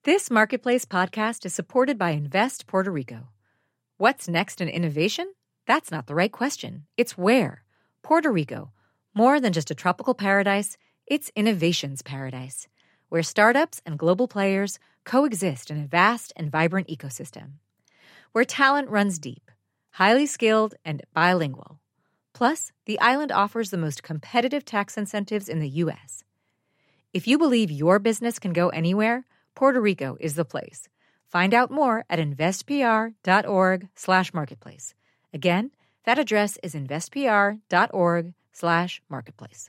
This Marketplace podcast is supported by Invest Puerto Rico. What's next in innovation? That's not the right question. It's where. Puerto Rico. More than just a tropical paradise, it's innovation's paradise, where startups and global players coexist in a vast and vibrant ecosystem. Where talent runs deep, highly skilled, and bilingual. Plus, the island offers the most competitive tax incentives in the U.S. If you believe your business can go anywhere, Puerto Rico is the place. Find out more at investpr.org/marketplace. Again, that address is investpr.org/marketplace.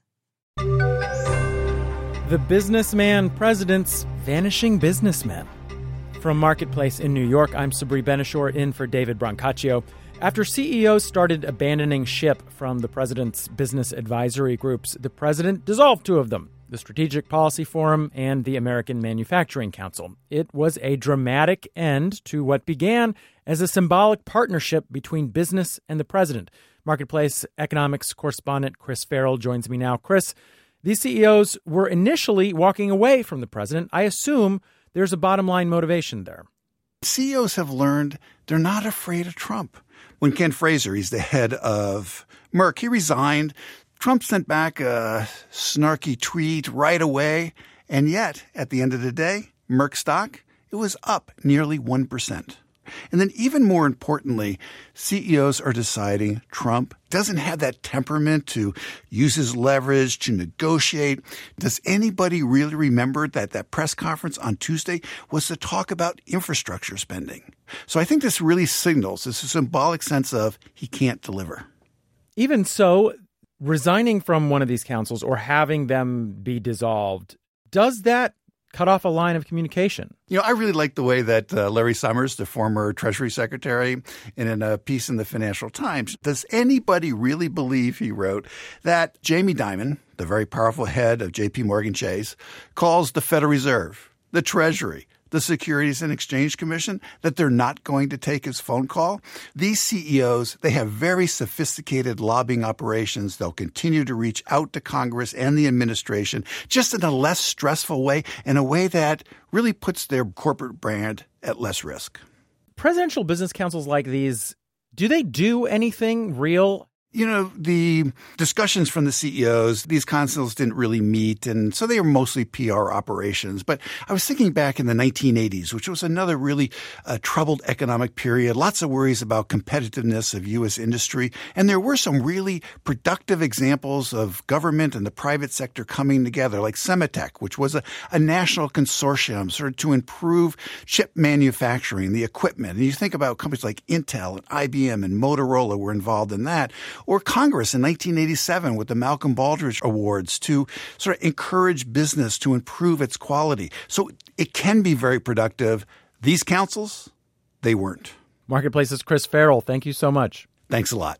The Businessman President's Vanishing Businessmen. From Marketplace in New York, I'm Sabri Benishore in for David Brancaccio. After CEOs started abandoning ship from the president's business advisory groups, the president dissolved two of them, the Strategic Policy Forum and the American Manufacturing Council. It was a dramatic end to what began as a symbolic partnership between business and the president. Marketplace economics correspondent Chris Farrell joins me now. Chris, these CEOs were initially walking away from the president. I assume there's a bottom line motivation there. CEOs have learned they're not afraid of Trump. When Ken Fraser, he's the head of Merck, he resigned. Trump sent back a snarky tweet right away. And yet, at the end of the day, Merck stock, it was up nearly 1%. And then even more importantly, CEOs are deciding Trump doesn't have that temperament to use his leverage, to negotiate. Does anybody really remember that press conference on Tuesday was to talk about infrastructure spending? So I think this really signals this symbolic sense of he can't deliver. Even so, resigning from one of these councils or having them be dissolved, does that cut off a line of communication? You know, I really like the way that Larry Summers, the former Treasury Secretary, in a piece in the Financial Times, does anybody really believe, he wrote, that Jamie Dimon, the very powerful head of J.P. Morgan Chase, calls the Federal Reserve, the Treasury, the Securities and Exchange Commission, that they're not going to take his phone call? These CEOs, they have very sophisticated lobbying operations. They'll continue to reach out to Congress and the administration just in a less stressful way, in a way that really puts their corporate brand at less risk. Presidential business councils like these, do they do anything real? You know, the discussions from the CEOs, these councils didn't really meet, and so they were mostly PR operations. But I was thinking back in the 1980s, which was another really troubled economic period, lots of worries about competitiveness of U.S. industry, and there were some really productive examples of government and the private sector coming together, like Sematech, which was a national consortium sort of to improve chip manufacturing, the equipment. And you think about companies like Intel and IBM and Motorola were involved in that. Or Congress in 1987 with the Malcolm Baldrige Awards to sort of encourage business to improve its quality. So it can be very productive. These councils, they weren't. Marketplace's Chris Farrell, thank you so much. Thanks a lot.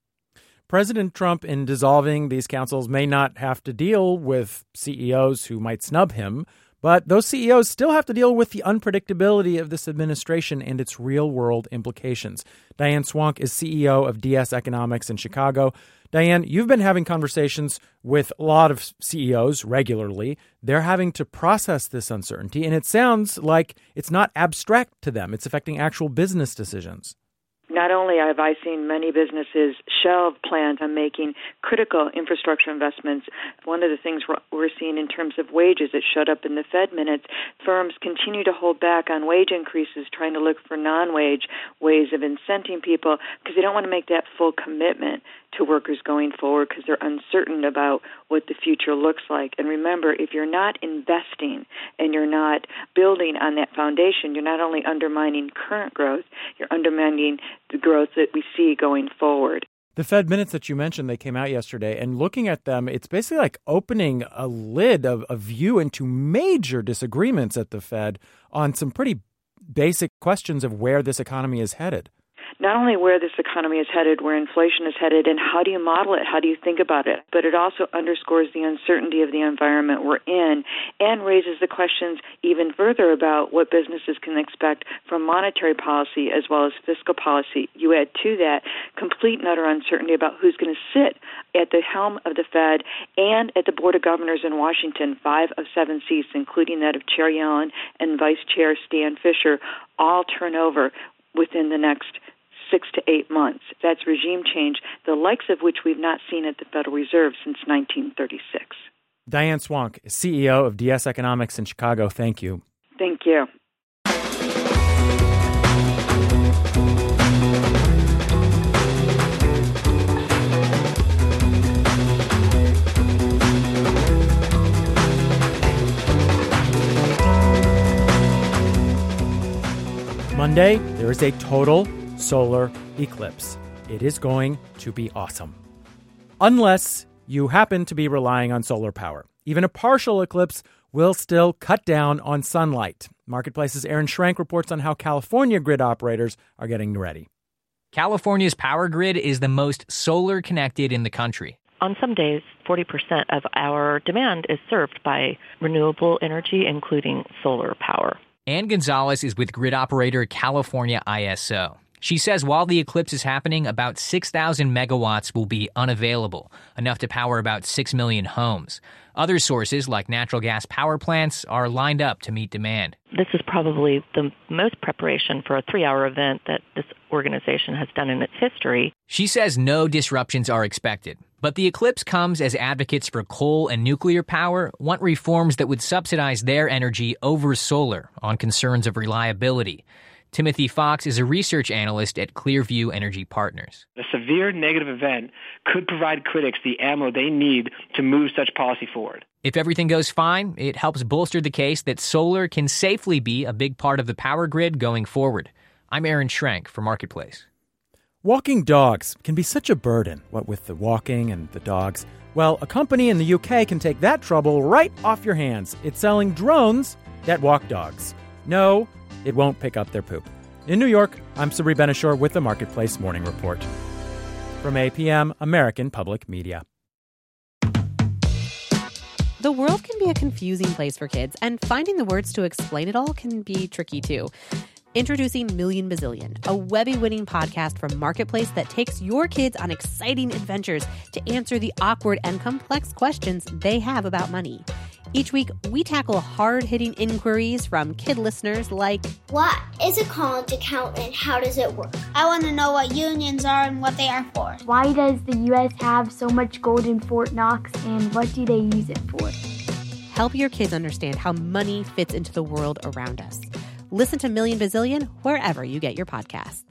President Trump, in dissolving these councils, may not have to deal with CEOs who might snub him, but those CEOs still have to deal with the unpredictability of this administration and its real-world implications. Diane Swonk is CEO of DS Economics in Chicago. Diane, you've been having conversations with a lot of CEOs regularly. They're having to process this uncertainty, and it sounds like it's not abstract to them. It's affecting actual business decisions. Not only have I seen many businesses shelve plans on making critical infrastructure investments, one of the things we're seeing in terms of wages, it showed up in the Fed minutes, firms continue to hold back on wage increases, trying to look for non-wage ways of incenting people because they don't want to make that full commitment to workers going forward because they're uncertain about what the future looks like. And remember, if you're not investing and you're not building on that foundation, you're not only undermining current growth, you're undermining the growth that we see going forward. The Fed minutes that you mentioned, they came out yesterday, and looking at them, it's basically like opening a lid of a view into major disagreements at the Fed on some pretty basic questions of where this economy is headed. not only where this economy is headed, where inflation is headed, and how do you model it, how do you think about it, but it also underscores the uncertainty of the environment we're in and raises the questions even further about what businesses can expect from monetary policy as well as fiscal policy. You add to that complete and utter uncertainty about who's going to sit at the helm of the Fed and at the Board of Governors in Washington, 5 of 7 seats, including that of Chair Yellen and Vice Chair Stan Fischer, all turn over within the next 6 to 8 months. That's regime change, the likes of which we've not seen at the Federal Reserve since 1936. Diane Swonk, CEO of DS Economics in Chicago. Thank you. Thank you. Monday, there is a total solar eclipse. It is going to be awesome. Unless you happen to be relying on solar power. Even a partial eclipse will still cut down on sunlight. Marketplace's Aaron Schrank reports on how California grid operators are getting ready. California's power grid is the most solar connected in the country. On some days, 40% of our demand is served by renewable energy, including solar power. Ann Gonzalez is with grid operator California ISO. She says while the eclipse is happening, about 6,000 megawatts will be unavailable, enough to power about 6 million homes. Other sources, like natural gas power plants, are lined up to meet demand. This is probably the most preparation for a 3-hour event that this organization has done in its history. She says no disruptions are expected. But the eclipse comes as advocates for coal and nuclear power want reforms that would subsidize their energy over solar on concerns of reliability. Timothy Fox is a research analyst at Clearview Energy Partners. A severe negative event could provide critics the ammo they need to move such policy forward. If everything goes fine, it helps bolster the case that solar can safely be a big part of the power grid going forward. I'm Aaron Schrank for Marketplace. Walking dogs can be such a burden, what with the walking and the dogs. Well, a company in the UK can take that trouble right off your hands. It's selling drones that walk dogs. No, it won't pick up their poop. In New York, I'm Sabri Benishore with the Marketplace Morning Report. From APM, American Public Media. The world can be a confusing place for kids, and finding the words to explain it all can be tricky too. Introducing Million Bazillion, a Webby-winning podcast from Marketplace that takes your kids on exciting adventures to answer the awkward and complex questions they have about money. Each week, we tackle hard-hitting inquiries from kid listeners like, what is a college account and how does it work? I want to know what unions are and what they are for. Why does the U.S. have so much gold in Fort Knox and what do they use it for? Help your kids understand how money fits into the world around us. Listen to Million Bazillion wherever you get your podcasts.